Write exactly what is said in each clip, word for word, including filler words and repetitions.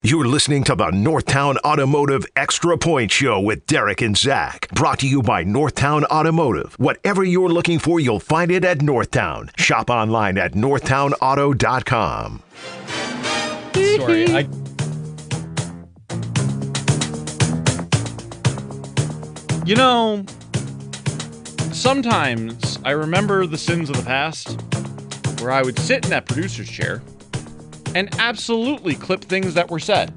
You're listening to the Northtown Automotive Extra Point Show with Derek and Zach. Brought to you by Northtown Automotive. Whatever you're looking for, you'll find it at Northtown. Shop online at northtown auto dot com. Sorry, I... You know, sometimes I remember the sins of the past where I would sit in that producer's chair and absolutely clip things that were said.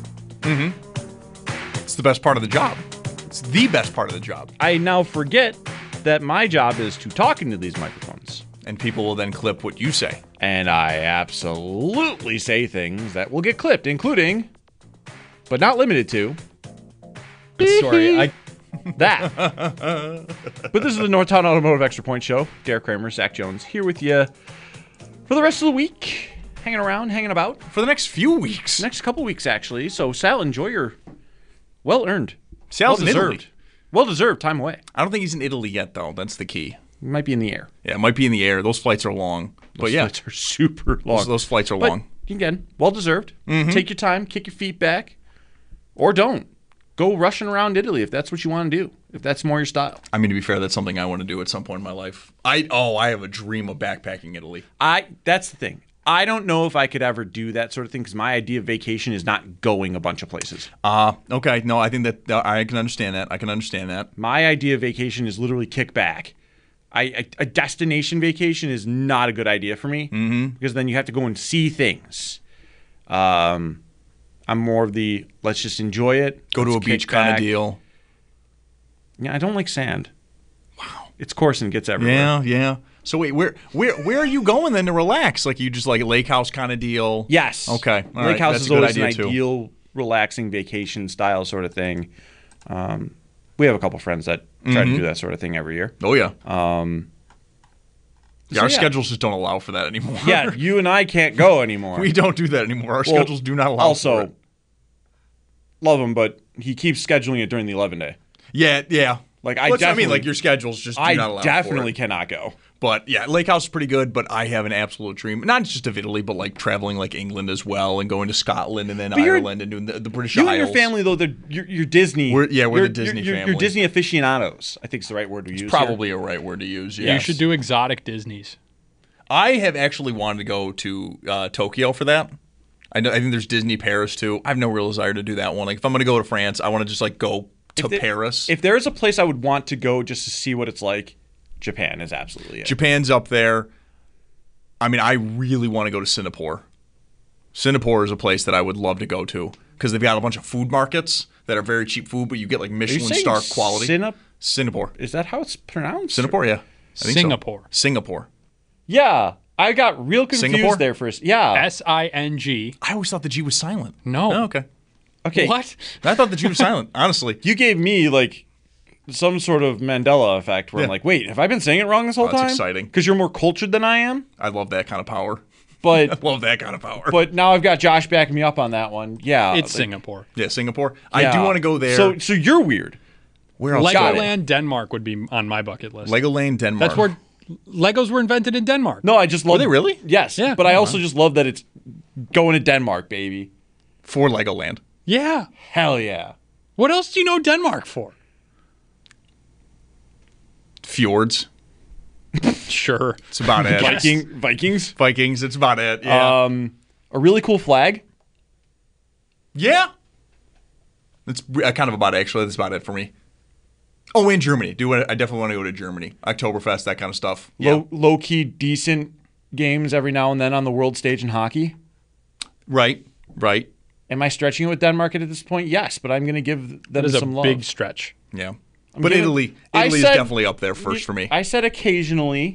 Mm-hmm. It's the best part of the job. It's the best part of the job. I now forget that my job is to talk into these microphones. And people will then clip what you say. And I absolutely say things that will get clipped, including, but not limited to, sorry, I... that. But this is the Northtown Automotive Extra Point Show. Derek Kramer, Zach Jones, here with you for the rest of the week. Hanging around, hanging about. For the next few weeks. Next couple weeks, actually. So, Sal, enjoy your well-earned, Sal's in well-deserved, Italy. well-deserved time away. I don't think he's in Italy yet, though. That's the key. He might be in the air. Yeah, it might be in the air. Those flights are long. But Those yeah, flights are super long. Those, those flights are but, long. Again, well-deserved. Mm-hmm. Take your time, kick your feet back, or don't. Go rushing around Italy if that's what you want to do, if that's more your style. I mean, to be fair, that's something I want to do at some point in my life. I Oh, I have a dream of backpacking Italy. I That's the thing. I don't know if I could ever do that sort of thing because my idea of vacation is not going a bunch of places. Uh, okay. No, I think that uh, I can understand that. I can understand that. My idea of vacation is literally kick back. I, a, a destination vacation is not a good idea for me mm-hmm. because then you have to go and see things. Um, I'm more of the let's just enjoy it. Go to a beach kind of deal. Yeah, I don't like sand. Wow. It's coarse and gets everywhere. Yeah, yeah. So wait, where where where are you going then to relax? Like you just like a lake house kind of deal? Yes. Okay. All lake right. house That's is a good always an idea, too. ideal relaxing vacation style sort of thing. Um, we have a couple friends that try Mm-hmm. to do that sort of thing every year. Oh yeah. Um, yeah, so our yeah. schedules just don't allow for that anymore. Yeah, you and I can't go anymore. We don't do that anymore. Our Well, schedules do not allow also, for it. love him, but he keeps scheduling it during the eleven day. Yeah, yeah. Like I Well, that's what I definitely, mean, like your schedules just do I not allow definitely for it. cannot go. But yeah, Lake House is pretty good, but I have an absolute dream. Not just of Italy, but like traveling like England as well and going to Scotland and then But you're- Ireland and doing the, the British You Isles. and your family, though, they're, you're, you're Disney. We're- yeah, we're you're, the Disney you're, you're, family. You're Disney aficionados, I think is the right word to use. Probably here. a right word to use, You yes. should do exotic Disneys. I have actually wanted to go to uh, Tokyo for that. I know. I think there's Disney Paris too. I have no real desire to do that one. Like if I'm going to go to France, I want to just like go to If there- Paris. If there is a place I would want to go just to see what it's like, Japan is absolutely it. Japan's up there. I mean, I really want to go to Singapore. Singapore is a place that I would love to go to because they've got a bunch of food markets that are very cheap food, but you get like Are you Michelin saying star quality. Sinap- Singapore. is that how it's pronounced? Singapore, yeah. I think so. Singapore. Singapore. Yeah, I got real confused Singapore? there first. Yeah. S I N G. I always thought the G was silent. No. Oh, okay. Okay. What? I thought the G was silent, honestly. You gave me like some sort of Mandela effect where I'm Yeah. like, wait, have I been saying it wrong this whole Oh, that's time? exciting. Because you're more cultured than I am. I love that kind of power. But I love that kind of power. but now I've got Josh backing me up on that one. Yeah. It's like, Singapore. yeah, Singapore. I yeah. do want to go there. So so you're weird. Where else? Got it. Legoland, Denmark would be on my bucket list. Legoland, Denmark. That's where Legos were invented in Denmark. No, I just love they really? Yes. Yeah. But I also just love that it's going to Denmark, baby. For Legoland. Yeah. Hell yeah. What else do you know Denmark for? Fjords. Sure. It's about it. Viking Vikings. Vikings. It's about it. Yeah. Um a really cool flag. yeah. That's re- uh, kind of about it, actually. That's about it for me. Oh, and Germany. Do I I definitely want to go to Germany. Oktoberfest, that kind of stuff. Yeah. Low low key decent games every now and then on the world stage in hockey. Right. Right. Am I stretching it with Denmark at this point? Yes, but I'm going to give them That is a some love. big stretch. Yeah. I'm but giving- Italy, I Italy said- is definitely up there first for me. I said occasionally.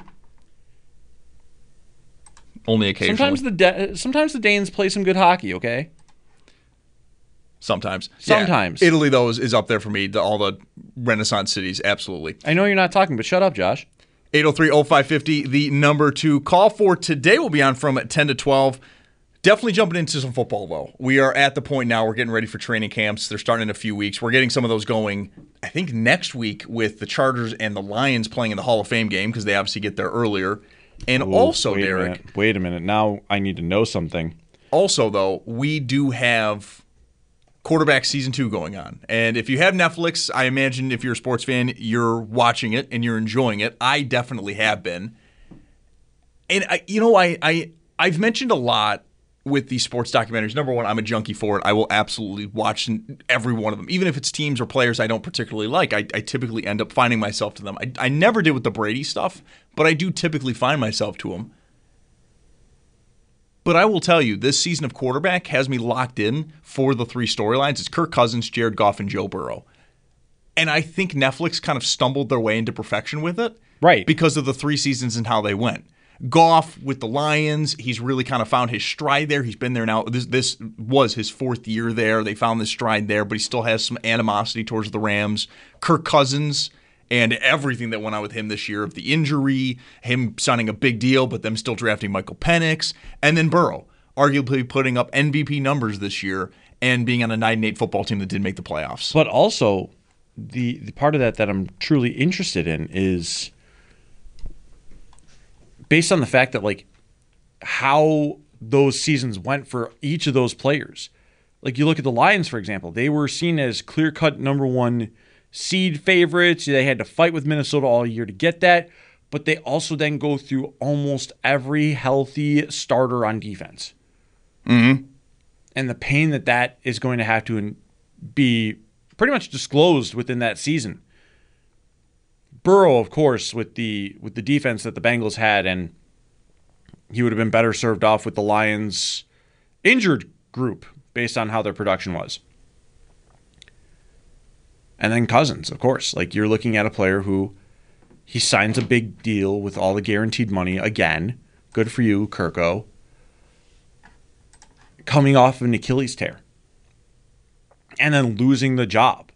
Only occasionally. Sometimes the Da- sometimes the Danes play some good hockey. Okay. Sometimes. Sometimes. Yeah. Italy, though, is, is up there for me. The, all the Renaissance cities, absolutely. I know you're not talking, but shut up, Josh. eight oh three oh five five oh, the number to call for today will be on from ten to twelve. Definitely jumping into some football, though. We are at the point now, we're getting ready for training camps. They're starting in a few weeks. We're getting some of those going, I think, next week with the Chargers and the Lions playing in the Hall of Fame game because they obviously get there earlier. And Ooh, also, wait a Derek, minute. Wait a minute. Now I need to know something. also, though, we do have quarterback season two going on. And if you have Netflix, I imagine if you're a sports fan, you're watching it and you're enjoying it. I definitely have been. And, I, you know, I, I, I've mentioned a lot with these sports documentaries. Number one, I'm a junkie for it. I will absolutely watch every one of them. Even if it's teams or players I don't particularly like, I, I typically end up finding myself to them. I, I never did with the Brady stuff, but I do typically find myself to them. But I will tell you, this season of quarterback has me locked in for the three storylines. It's Kirk Cousins, Jared Goff, and Joe Burrow. And I think Netflix kind of stumbled their way into perfection with it. Right. Because of the three seasons and how they went. Goff with the Lions, he's really kind of found his stride there. He's been there now. This this was his fourth year there. They found this stride there, but he still has some animosity towards the Rams. Kirk Cousins and everything that went on with him this year of the injury, him signing a big deal, but them still drafting Michael Penix. And then Burrow, arguably putting up M V P numbers this year and being on a nine and eight football team that did make the playoffs. But also, the, the part of that that I'm truly interested in is based on the fact that, like, how those seasons went for each of those players. Like, you look at the Lions, for example. They were seen as clear-cut number one seed favorites. They had to fight with Minnesota all year to get that. But they also then go through almost every healthy starter on defense. Mm-hmm. And the pain that that is going to have to be pretty much disclosed within that season. Burrow, of course, with the with the defense that the Bengals had, and he would have been better served off with the Lions' injured group based on how their production was. And then Cousins, of course. Like, you're looking at a player who he signs a big deal with all the guaranteed money again. Good for you, Kirko. Coming off of an Achilles tear. And then losing the job.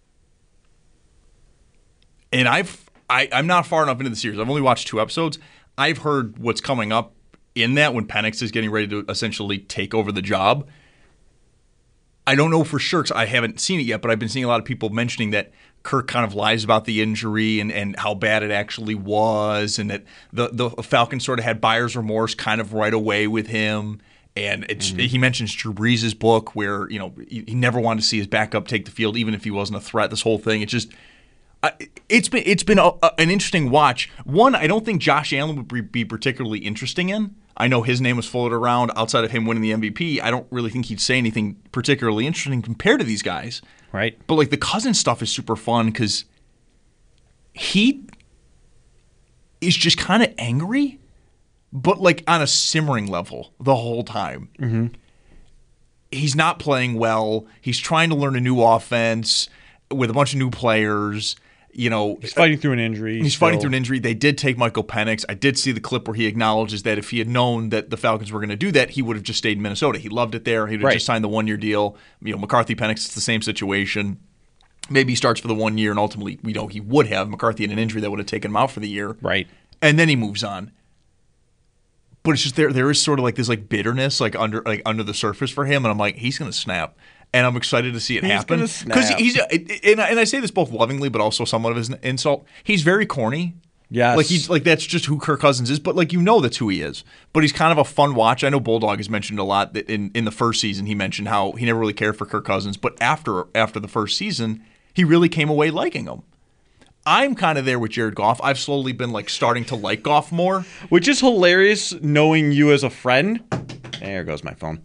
And I've, I, I'm not far enough into the series. I've only watched two episodes. I've heard what's coming up in that when Penix is getting ready to essentially take over the job. I don't know for sure because I haven't seen it yet, but I've been seeing a lot of people mentioning that Kirk kind of lies about the injury and, and how bad it actually was, and that the, the Falcons sort of had buyer's remorse kind of right away with him. And it's, mm-hmm. he mentions Drew Brees' book where, you know, he, he never wanted to see his backup take the field, even if he wasn't a threat. This whole thing, it's just... It's been it's been a, a, an interesting watch. One, I don't think Josh Allen would be, be particularly interesting in. I know his name was floated around outside of him winning the M V P. I don't really think he'd say anything particularly interesting compared to these guys. Right. But like the Cousins stuff is super fun because he is just kind of angry, but like on a simmering level the whole time. Mm-hmm. He's not playing well. He's trying to learn a new offense with a bunch of new players. You know, he's fighting through an injury. He's still. fighting through an injury. They did take Michael Penix. I did see the clip where he acknowledges that if he had known that the Falcons were going to do that, he would have just stayed in Minnesota. He loved it there. He would have right. just signed the one-year deal. You know, McCarthy, Penix, it's the same situation. Maybe he starts for the one year, and ultimately, you know, he would have. McCarthy had an injury that would have taken him out for the year. Right. And then he moves on. But it's just there. There is sort of like this like bitterness like under like under the surface for him, and I'm like, he's going to snap. And I'm excited to see it he's happen because he's and I, and I say this both lovingly, but also somewhat of as an insult. He's very corny. Yes, like he's like that's just who Kirk Cousins is. But like you know that's who he is. But he's kind of a fun watch. I know Bulldog has mentioned a lot that in in the first season he mentioned how he never really cared for Kirk Cousins, but after after the first season he really came away liking him. I'm kind of there with Jared Goff. I've slowly been like starting to like Goff more, which is hilarious. Knowing you as a friend. There goes my phone.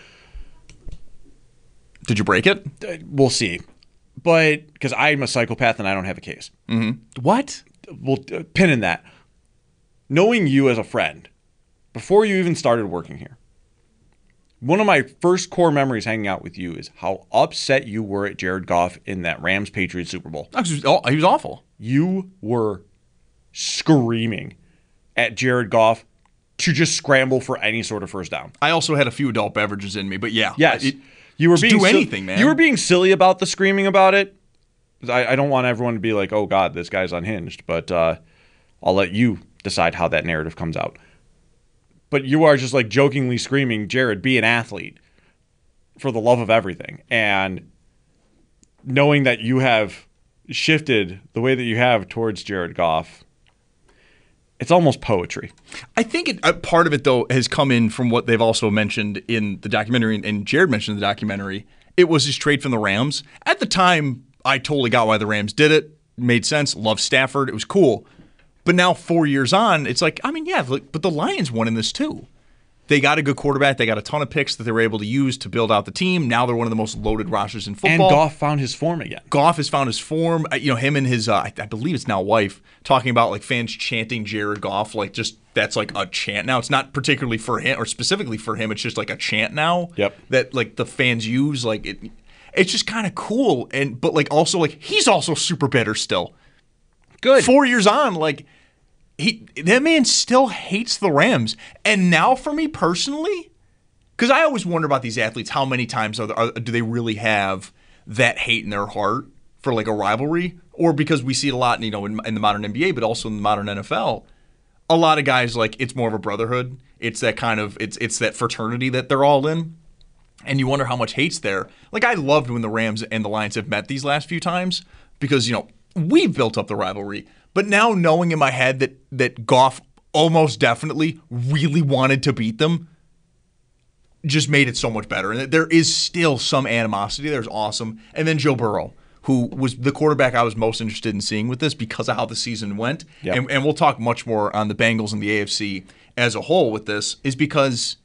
Did you break it? Uh, we'll see. But because I'm a psychopath and I don't have a case. Mm-hmm. What? We'll uh, pin in that. Knowing you as a friend, before you even started working here, one of my first core memories hanging out with you is how upset you were at Jared Goff in that Rams-Patriots Super Bowl. Oh, he was awful. You were screaming at Jared Goff to just scramble for any sort of first down. I also had a few adult beverages in me, but yeah. Yes. It, You were being do sil- anything, man. You were being silly about the screaming about it. I, I don't want everyone to be like, "Oh God, this guy's unhinged." But uh, I'll let you decide how that narrative comes out. But you are just like jokingly screaming, "Jared, be an athlete," for the love of everything, and knowing that you have shifted the way that you have towards Jared Goff. It's almost poetry. I think it, uh, part of it, though, has come in from what they've also mentioned in the documentary, and Jared mentioned in the documentary, it was his trade from the Rams. At the time, I totally got why the Rams did it. Made sense. Loved Stafford. It was cool. But now four years on, it's like, I mean, yeah, but the Lions won in this too. They got a good quarterback. They got a ton of picks that they were able to use to build out the team. Now they're one of the most loaded rosters in football. And Goff found his form again. Goff has found his form. You know, him and his, uh, I believe it's now wife, talking about like fans chanting Jared Goff. Like just that's like a chant now. It's not particularly for him or specifically for him. It's just like a chant now. Yep. That like the fans use. Like it, it's just kind of cool. And but like also like he's also super bitter still. Good. Four years on, like. He that man still hates the Rams. And now for me personally, because I always wonder about these athletes, how many times are, there, are do they really have that hate in their heart for like a rivalry? Or because we see it a lot, you know, in, in the modern N B A, but also in the modern N F L, a lot of guys like it's more of a brotherhood. It's that kind of it's it's that fraternity that they're all in. And you wonder how much hate's there. Like I loved when the Rams and the Lions have met these last few times because, you know, we've built up the rivalry. But now knowing in my head that that Goff almost definitely really wanted to beat them just made it so much better. And there is still some animosity. There's awesome. And then Joe Burrow, who was the quarterback I was most interested in seeing with this because of how the season went. Yep. And, and we'll talk much more on the Bengals and the A F C as a whole with this, is because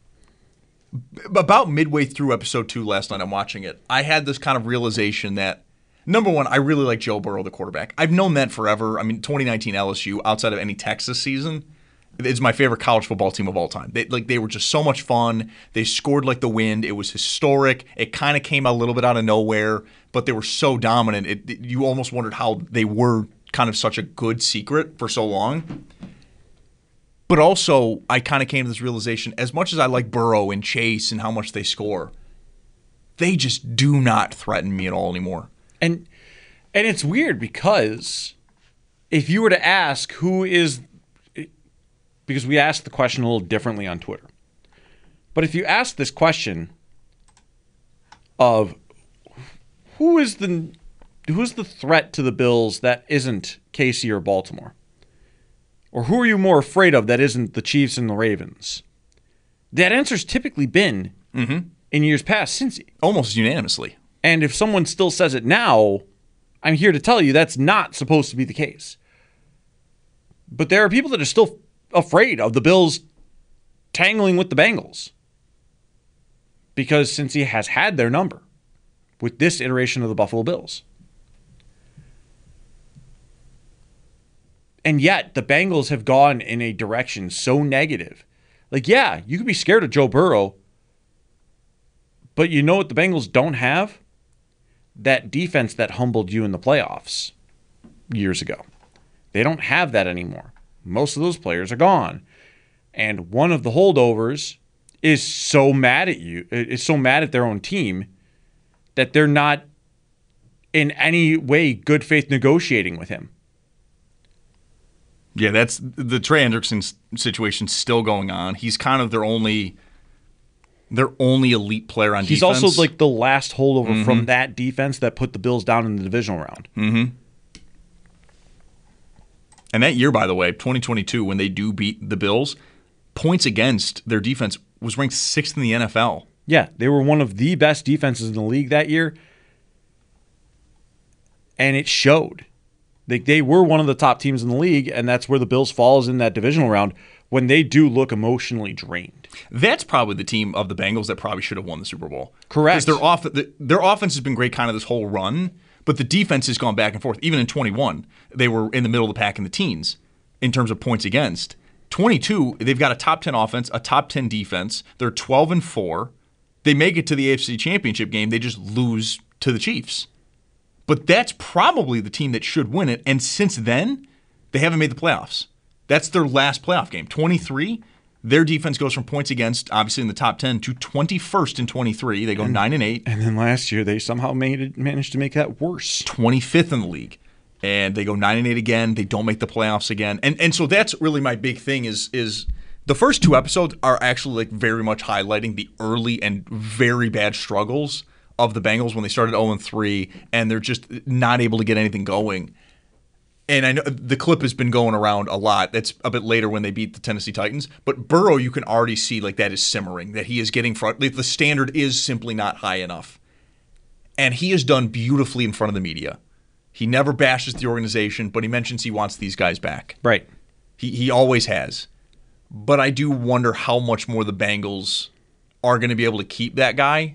about midway through episode two last night, I'm watching it, I had this kind of realization that number one, I really like Joe Burrow, the quarterback. I've known that forever. I mean, twenty nineteen L S U, outside of any Texas season, is my favorite college football team of all time. They, like, they were just so much fun. They scored like the wind. It was historic. It kind of came a little bit out of nowhere, but they were so dominant. It, it, you almost wondered how they were kind of such a good secret for so long. But also, I kind of came to this realization, as much as I like Burrow and Chase and how much they score, they just do not threaten me at all anymore. And and it's weird because if you were to ask who is, because we asked the question a little differently on Twitter, but if you ask this question of who is the who's the threat to the Bills that isn't K C or Baltimore, or who are you more afraid of that isn't the Chiefs and the Ravens, that answer's typically been mm-hmm. in years past Cincy, almost unanimously. And if someone still says it now, I'm here to tell you that's not supposed to be the case. But there are people that are still afraid of the Bills tangling with the Bengals because Cincy has had their number with this iteration of the Buffalo Bills. And yet the Bengals have gone in a direction so negative. Like, yeah, you could be scared of Joe Burrow, but you know what the Bengals don't have? That defense that humbled you in the playoffs years ago. They don't have that anymore. Most of those players are gone. And one of the holdovers is so mad at you, is so mad at their own team that they're not in any way good faith negotiating with him. Yeah, that's the Trey Hendrickson situation still going on. He's kind of their only their only elite player on He's defense. He's also like the last holdover mm-hmm. from that defense that put the Bills down in the divisional round. Mm-hmm. And that year, by the way, twenty twenty-two, when they do beat the Bills, points against their defense was ranked sixth in the N F L. Yeah, they were one of the best defenses in the league that year. And it showed. They, they were one of the top teams in the league, and that's where the Bills falls in that divisional round when they do look emotionally drained. That's probably the team of the Bengals that probably should have won the Super Bowl. Correct. Because their, off, their offense has been great kind of this whole run, but the defense has gone back and forth. Even in twenty-one, they were in the middle of the pack in the teens in terms of points against. twenty-two, they've got a top ten offense, a top ten defense. They're twelve and four. They make it to the A F C Championship game. They just lose to the Chiefs. But that's probably the team that should win it. And since then, they haven't made the playoffs. That's their last playoff game. twenty-three, their defense goes from points against, obviously in the top ten, to twenty-first in twenty-three. They go and, nine and eight. And then last year, they somehow made it, managed to make that worse. twenty-fifth in the league. And they go nine and eight again. They don't make the playoffs again. And and so that's really my big thing is is the first two episodes are actually like very much highlighting the early and very bad struggles of the Bengals when they started oh and three and they're just not able to get anything going. And I know the clip has been going around a lot. That's a bit later when they beat the Tennessee Titans. But Burrow, you can already see like that is simmering, that he is getting front. Like, the standard is simply not high enough. And he has done beautifully in front of the media. He never bashes the organization, but he mentions he wants these guys back. Right. He he always has. But I do wonder how much more the Bengals are going to be able to keep that guy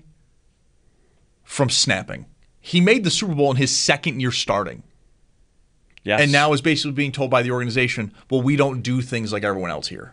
from snapping. He made the Super Bowl in his second year starting. Yes. And now is basically being told by the organization, well, we don't do things like everyone else here.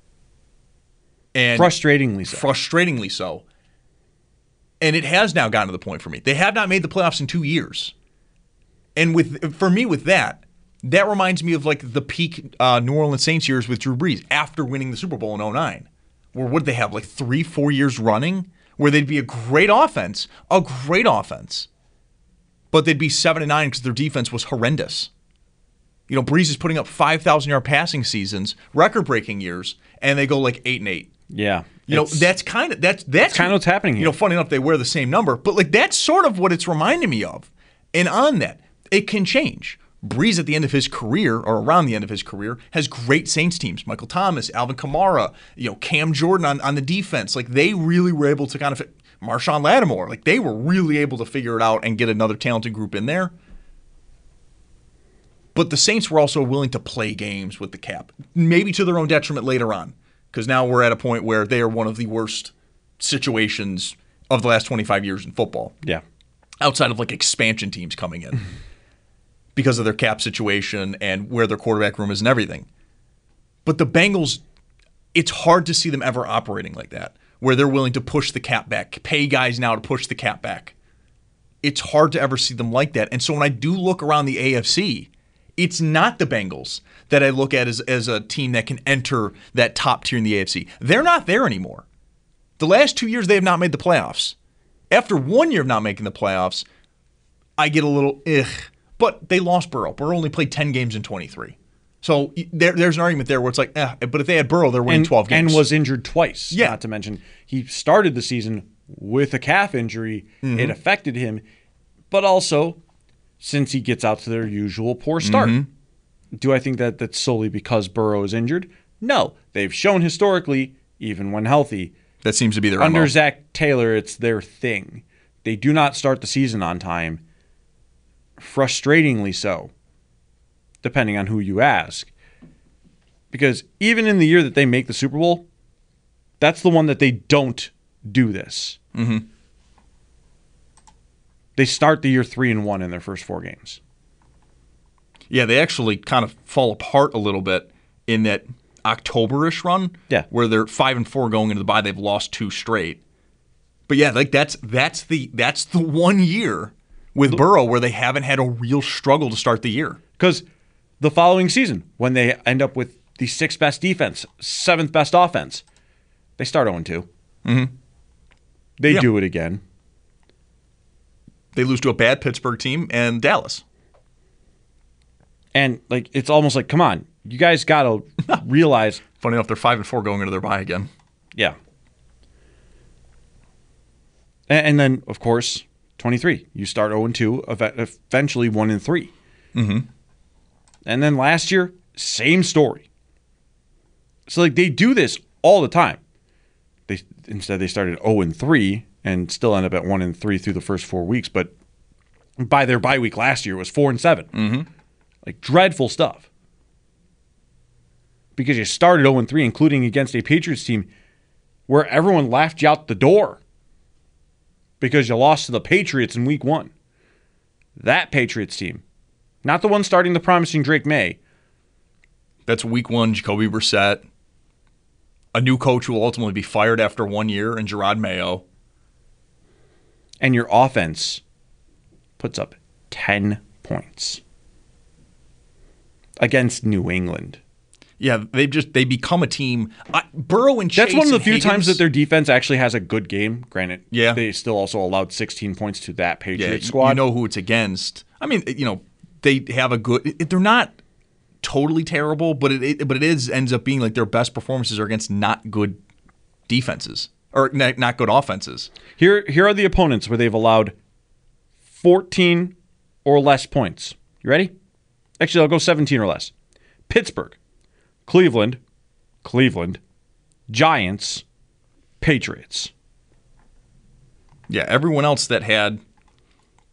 And frustratingly so. Frustratingly so. And it has now gotten to the point for me. They have not made the playoffs in two years. And with for me with that, that reminds me of like the peak uh, New Orleans Saints years with Drew Brees after winning the Super Bowl in oh nine. Where what did they have, like three, four years running? Where they'd be a great offense, a great offense. But they'd be seven and nine because their defense was horrendous. You know, Brees is putting up five thousand yard passing seasons, record-breaking years, and they go like eight and eight. Yeah. You know, that's kind of that's that's kind of what's happening here. You know, funny enough, they wear the same number, but like that's sort of what it's reminding me of. And on that, it can change. Brees at the end of his career, or around the end of his career, has great Saints teams. Michael Thomas, Alvin Kamara, you know, Cam Jordan on, on the defense. Like they really were able to kind of Marshawn Lattimore. Like they were really able to figure it out and get another talented group in there. But the Saints were also willing to play games with the cap, maybe to their own detriment later on, because now we're at a point where they are one of the worst situations of the last twenty-five years in football. Yeah. Outside of like expansion teams coming in because of their cap situation and where their quarterback room is and everything. But the Bengals, it's hard to see them ever operating like that, where they're willing to push the cap back, pay guys now to push the cap back. It's hard to ever see them like that. And so when I do look around the A F C, it's not the Bengals that I look at as, as a team that can enter that top tier in the A F C. They're not there anymore. The last two years, they have not made the playoffs. After one year of not making the playoffs, I get a little ugh. But they lost Burrow. Burrow only played ten games in twenty-three. So there, there's an argument there where it's like, eh, but if they had Burrow, they're winning and, twelve games. And was injured twice, yeah. Not to mention, he started the season with a calf injury. Mm-hmm. It affected him. But also, since he gets out to their usual poor start. Mm-hmm. Do I think that that's solely because Burrow is injured? No. They've shown historically, even when healthy, that seems to be their under M O. Zach Taylor, it's their thing. They do not start the season on time. Frustratingly so, depending on who you ask. Because even in the year that they make the Super Bowl, that's the one that they don't do this. Mm-hmm. They start the year three and one in their first four games. Yeah, they actually kind of fall apart a little bit in that October-ish run. Yeah, where they're five and four going into the bye. They've lost two straight. But yeah, like that's that's the that's the one year with Burrow where they haven't had a real struggle to start the year. Because the following season, when they end up with the sixth best defense, seventh best offense, they start oh and two. Mm-hmm. They yeah. do it again. They lose to a bad Pittsburgh team and Dallas. And like it's almost like, come on, you guys got to realize. Funny enough, they're five and four going into their bye again. Yeah. And, and then, of course, twenty-three. You start oh and two, eventually one and three. Mm-hmm. And then last year, same story. So like they do this all the time. They instead they started oh and three and still end up at one and three through the first four weeks. But by their bye week last year, it was four and seven. Mm-hmm. Like dreadful stuff. Because you started oh and three, including against a Patriots team where everyone laughed you out the door because you lost to the Patriots in week one. That Patriots team. Not the one starting the promising Drake May. That's week one, Jacoby Brissett. A new coach who will ultimately be fired after one year, and Gerard Mayo. And your offense puts up ten points against New England. Yeah, they just they become a team. I, Burrow and Chase. That's one of the few Higgins, times that their defense actually has a good game. Granted, yeah. they still also allowed sixteen points to that Patriots yeah, squad. You know who it's against. I mean, you know, they have a good. They're not totally terrible, but it, it but it is ends up being like their best performances are against not good defenses or not, not good offenses. Here, here are the opponents where they've allowed fourteen or less points. You ready? Actually, I'll go seventeen or less. Pittsburgh, Cleveland, Cleveland, Giants, Patriots. Yeah, everyone else that had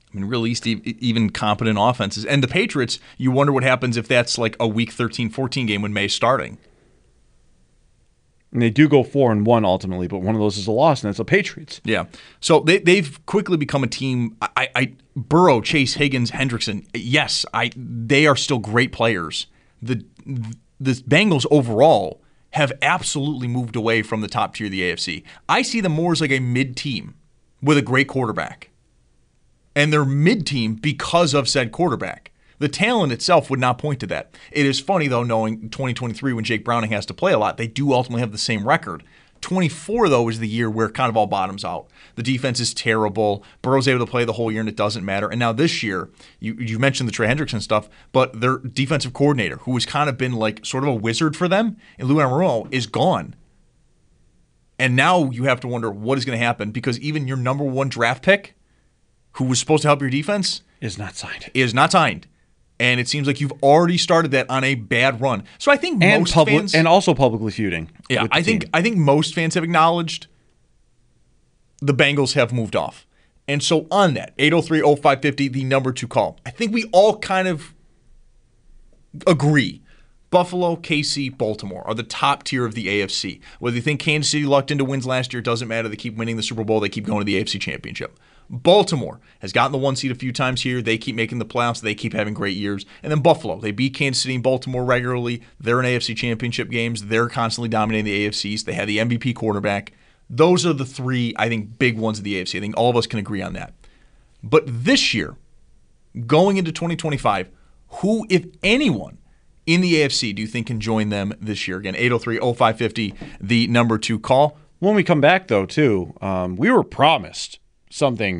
I mean, released even competent offenses. And the Patriots, you wonder what happens if that's like a week thirteen fourteen game when May's starting. And they do go four and one ultimately, but one of those is a loss, and that's the Patriots. Yeah. So they, they've quickly become a team. I, I Burrow, Chase, Higgins, Hendrickson, yes, I they are still great players. The, the Bengals overall have absolutely moved away from the top tier of the A F C. I see them more as like a mid-team with a great quarterback. And they're mid-team because of said quarterback. The talent itself would not point to that. It is funny, though, knowing twenty twenty-three when Jake Browning has to play a lot, they do ultimately have the same record. twenty-four, though, is the year where it kind of all bottoms out. The defense is terrible. Burrow's able to play the whole year, and it doesn't matter. And now this year, you, you mentioned the Trey Hendrickson stuff, but their defensive coordinator, who has kind of been like sort of a wizard for them, and Lou Anarumo, is gone. And now you have to wonder what is going to happen, because even your number one draft pick, who was supposed to help your defense, Is not signed. is not signed. And it seems like you've already started that on a bad run. So I think And most public, fans, and also publicly feuding. yeah, with the I think team. I think most fans have acknowledged the Bengals have moved off. And so on that, eight oh three oh five fifty, the number two call. I think we all kind of agree. Buffalo, K C, Baltimore are the top tier of the A F C. Whether you think Kansas City lucked into wins last year, doesn't matter. They keep winning the Super Bowl. They keep going to the A F C Championship. Baltimore has gotten the one seed a few times here. They keep making the playoffs. They keep having great years. And then Buffalo, they beat Kansas City and Baltimore regularly. They're in A F C Championship games. They're constantly dominating the A F Cs. They have the M V P quarterback. Those are the three, I think, big ones of the A F C. I think all of us can agree on that. But this year, going into twenty twenty-five, who, if anyone, in the A F C do you think can join them this year? Again, eight oh three oh five fifty, the number two call. When we come back, though, too, um, we were promised something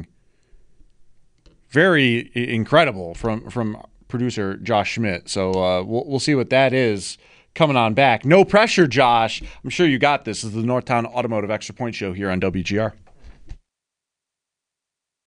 very incredible from from producer Josh Schmidt. So uh, we'll, we'll see what that is coming on back. No pressure, Josh. I'm sure you got this. This is the Northtown Automotive Extra Point Show here on W G R.